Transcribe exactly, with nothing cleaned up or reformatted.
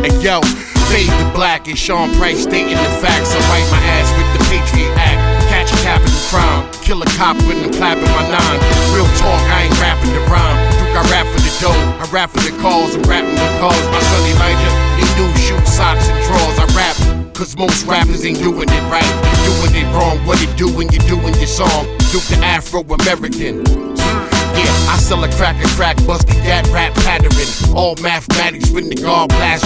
And yo, fade to black and Sean Price stating the facts. I write my ass with the Patriot Act. Catch a cap in the crime, kill a cop with him clapping my nine. Real talk, I ain't rapping the rhyme. Duke, I rap for the dough, I rap for the calls, I'm rapping the calls. My son Elijah, he knew shoot socks and drawers. I rap, cause most rappers ain't doing it right. You're doing it wrong, what it do when you're doing your song? Duke the Afro-American. Yeah, I sell a crack and crack, busted that rap pattern. All mathematics when the guard blast.